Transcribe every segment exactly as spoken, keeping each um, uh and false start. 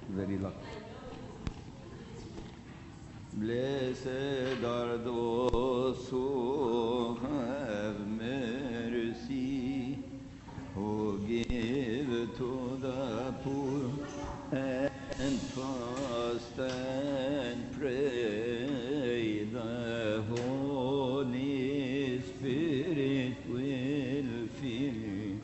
very lucky. Blessed are those who have mercy, who give to the poor and fast and pray. The Holy Spirit will fill you.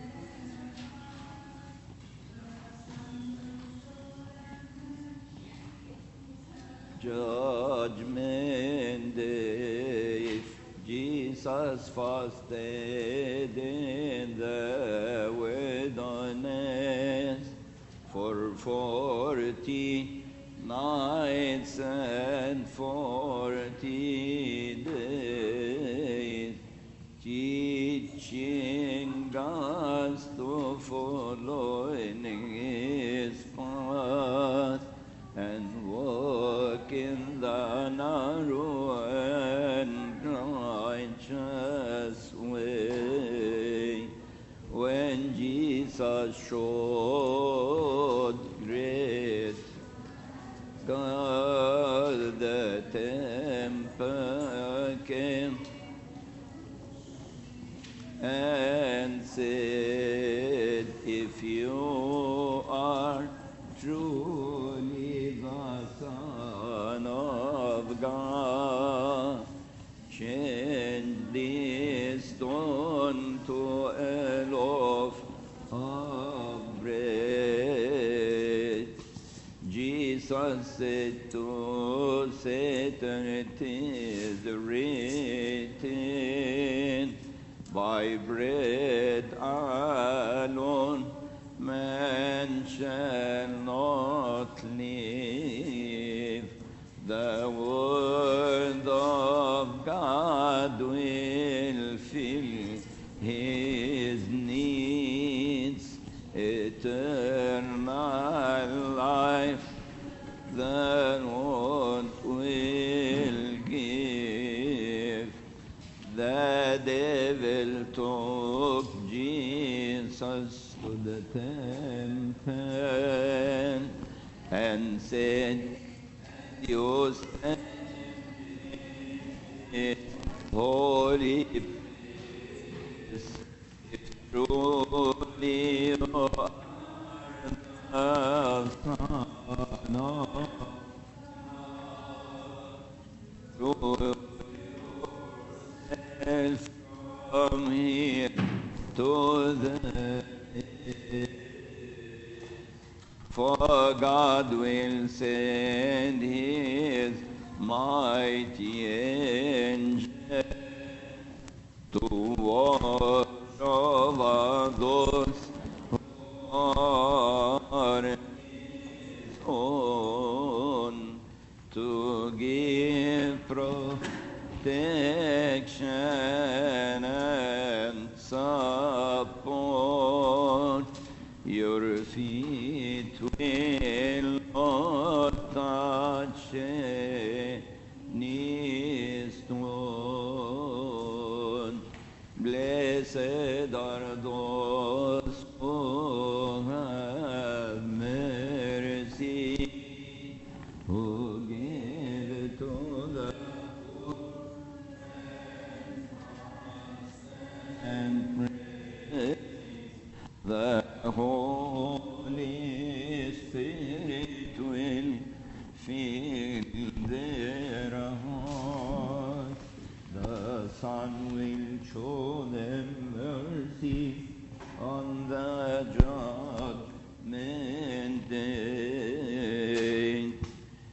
Judgment Day, Jesus fasted in the wilderness for forty nights and forty days, teaching us to follow in His path and walk in the narrow and righteous way. When Jesus showed great God, the temple came and said, if you are truly the Son of God, change this stone to a loaf of bread. Jesus said to Satan, it is written, by bread alone man shall not live. The word of God will fill his needs. Eternal life the Lord will give. The devil took Jesus to the temple and said, you stand in holy place, if truly you are the Son of God, from here to the for God will send His mighty angel to watch over those who are His own, to give protection and support. Your feet will not touch any stone. Blessed are those who have mercy, who give to the poor and pray. The Holy Spirit will fill their hearts. The Son will show them mercy on the judgment day.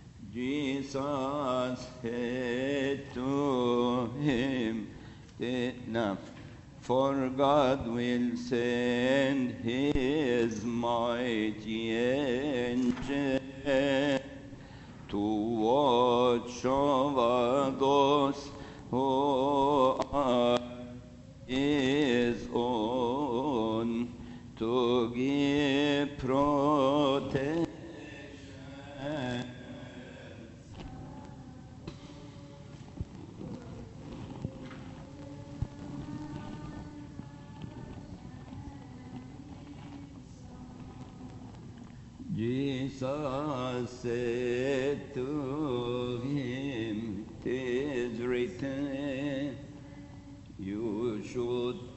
Jesus said to him, enough. For God will send His mighty angel to watch over those who are His own, to give protection. Jesus Jesus said to him, "'Tis written, you should